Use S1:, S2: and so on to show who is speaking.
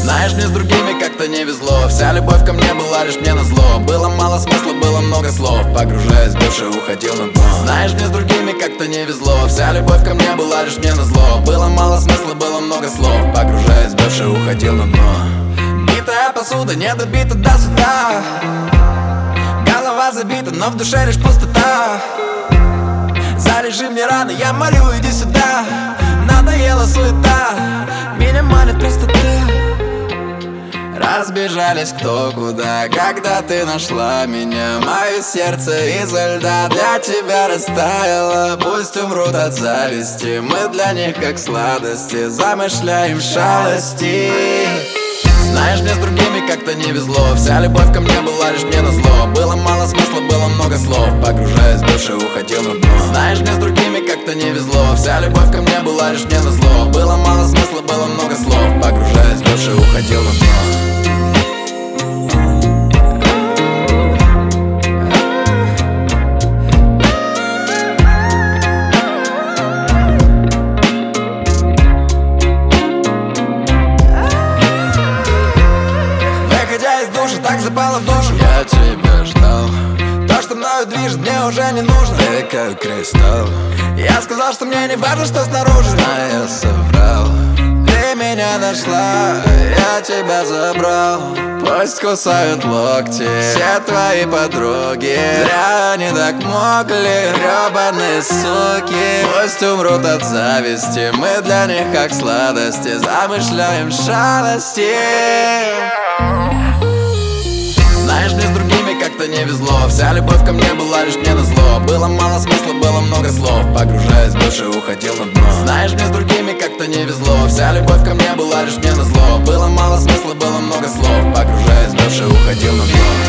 S1: Знаешь, мне с другими как-то не везло. Вся любовь ко мне была лишь мне назло. Было мало смысла, было много слов. Погружаясь в бывшее, уходил на дно. Знаешь, мне с другими как-то не везло. Вся любовь ко мне была лишь мне назло. Было мало смысла, было много слов. Погружаясь в бывшее, уходил на дно. Битая посуда, не добита до суда. Голова забита, но в душе лишь пустота. Залежи мне раны, я молю, иди сюда. Надоела суета, меня манит простота. Разбежались кто куда, когда ты нашла меня. Мое сердце изо льда для тебя растаяло. Пусть умрут от зависти, мы для них как сладости. Замышляем шалости. Знаешь, мне с другими как-то не везло. Вся любовь ко мне была лишь мне назло. Было мало смысла, было много слов. Погружаясь в бывшее, уходил на дно. Знаешь, мне с другими как-то не везло. Вся любовь ко мне была лишь мне назло. Было мало смысла, было много слов. Погружаясь в бывшее, уходил на дно. Так запала в душу,
S2: я тебя ждал.
S1: То, что мною движет, мне уже не нужно.
S2: Ты как кристалл.
S1: Я сказал, что мне не важно, что снаружи,
S2: но я соврал.
S1: Ты меня нашла, я тебя забрал.
S2: Пусть кусают локти
S1: все твои подруги.
S2: Зря они так могли, гребаные суки.
S1: Пусть умрут от зависти, мы для них как сладости. Замышляем шалости. Знаешь, мне с другими как-то не везло. Вся любовь ко мне была лишь мне назло. Было мало смысла, было много слов. Погружаясь в бывшее, уходил на дно. Знаешь, мне с другими как-то не везло. Вся любовь ко мне была лишь мне назло. Было мало смысла, было много слов. Погружаясь в бывшее, уходил на дно.